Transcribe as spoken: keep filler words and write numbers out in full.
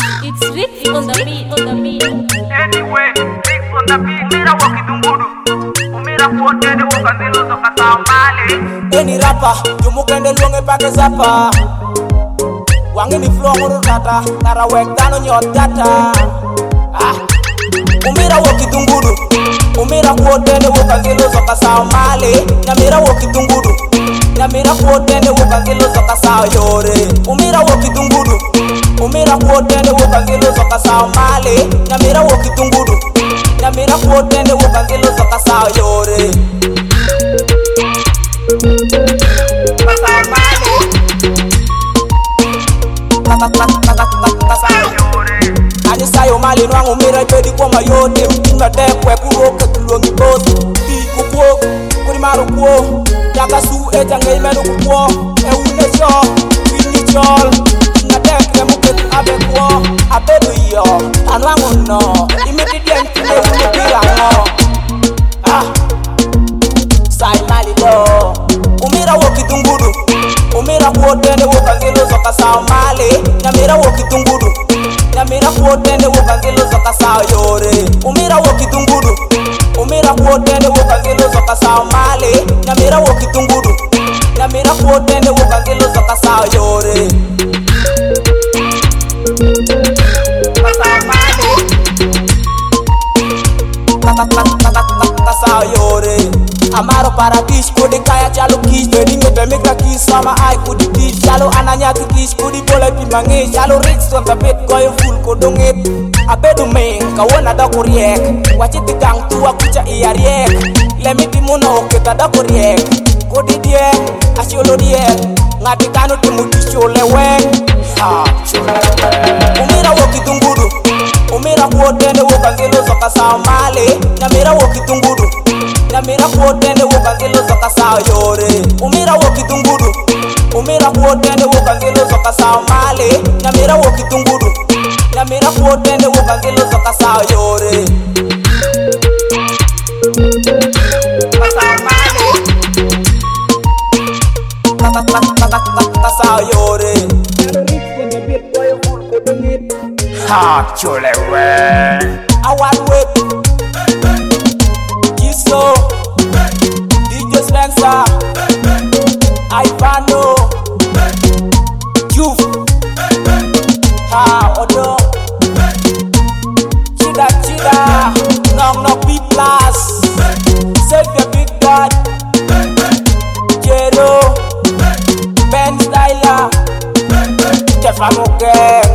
It's Rick on the beat, on the beat. Anyway, Rick on the beat. Mira wakitunguru, umira kuote de wakandilo toka Somalia. Any rapper, you mukende luonge pake zapa. Wangi ni flow nguru tata, kara wek tano nyot tata. Ah, umira wakitunguru, umira kuote de wakandilo toka Somalia. Nyamira wakitunguru, nyamira kuote de wakandilo toka Sayore. Umira wakitunguru, umira kuote de wakandilo toka Somalia. Nyamira wakitunguru, nyamira kuote de wakandilo toka Sayore. Kani sayo mali nwangu mira jodi kwa mayote. Mtima dekwe kuro ketulongi boss. Di kukuo, kuri maru kuo. Jaka su e jange imenu kukuo. E une syo, fini chol. Na dekwe muketu abe kuo. Abedu yo, anwangu no. Imiti dienti me unu pira ngo. Ah, say mali lo. Umira wakitunguru, umira kuotende wakangelo soka Somalia. Nyamira wakitunguru, nyamira kuotende wakangelo soka Sayore. Umira wakitunguru, umira kuotende wakangelo soka Somalia. Nyamira wakitunguru, nyamira kuotende wakangelo soka Sayore. Sayore. Amaro paradis kudi kaya chalo kiss. Bedi ngebe mika kiss sama ai kudi kiss. Chalo ananyaki kiss kudi bola pimange. Chalo rich on the bed koyo full kodongit. Abedu meng kawana da kuriek. Wachiti gang tua kucha iya riek. Lemiti muno kita da kuriek. Kudi die asiolo die. Ngati kanu timuti chole weng. Ha chole weng. Umira wakitunguru, umira kuotende wakangelo soka Somalia. Nyamira wakitunguru, nyamira kuotende wakangelo soka Sayore. Umira wakitunguru, umira kuotende wakangelo soka Somalia. Nyamira wakitunguru, nyamira kuotende wakangelo soka Sayore. Sayore. Ha, chole we. I want wait. Kiso, D J Spencer, Ivano, Youth, Ha Odo, Chida Chida, Knock Knock B Plus, Save your big God, Jero, Ben Styler, Jeff Amoke.